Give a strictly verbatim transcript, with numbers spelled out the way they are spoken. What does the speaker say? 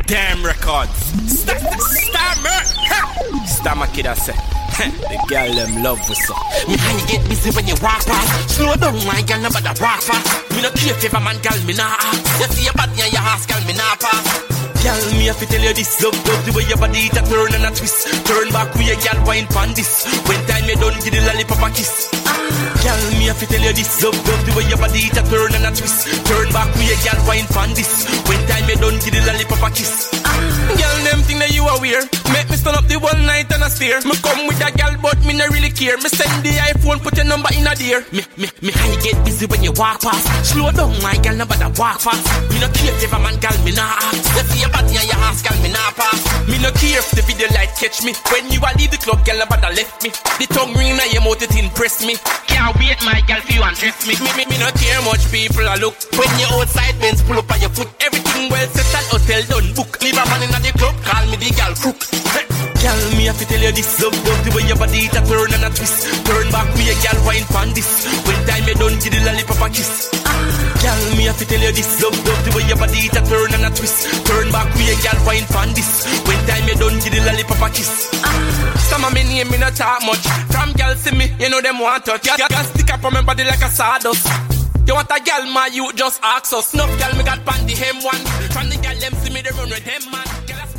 Damn records. Star, star, star, star, my kid, I say. The girl them love us so. Me how you get busy when you walk past. Slow down my girl, nobody walk fast. Me no care if a man girl me nah ask. You see your body and your ass girl me nah pass. Girl, me have to tell you this. Love, love the way your body it a turn and a twist. Turn back with your girl wine pan this. When time you done give the lollipop a kiss. Girl, me have to tell you this. Love, love the way your body it a turn and a twist. Turn back with your girl wine pan this. When time you done give the lollipop a kiss. Girl, them think that you are weird. Make me stand up the one night and a stare. Me come with a girl but me no really care. Me send the iPhone, put your number in a dear. Me, me, me how you get busy when you walk past. Slow down my girl, nobody walk fast. Me no care if a man girl me nah ask. You see your body and your ass girl me nah pass. Me no care if the video light catch me. When you a leave the club, girl nobody left me. The tongue ring na your mouth it impress me. Can't wait my girl for you undress me. Me, me, me no care much people a look. When you outside Benz pull up on your foot. Everything well set and hotel done book. Leave a man in the club, call me the girl crook. Girl, me have to tell you this. Love, love the way your body it a turn and a twist. Turn back with your girl wine pan this. When time you done give the lollipop a kiss. Girl, me have to tell you this. Love, love the way your body it a turn and a twist. Turn back with your girl wine pan this. When time you done give the lollipop a kiss. Some of me name me not talk much. From girl see me, you know them want touch. Girl, girl stick up on my body like a sawdust. You want a girl, my you just ask us. Enough girl me got pan the hem one. From the girl them see me they run with them man. Girl,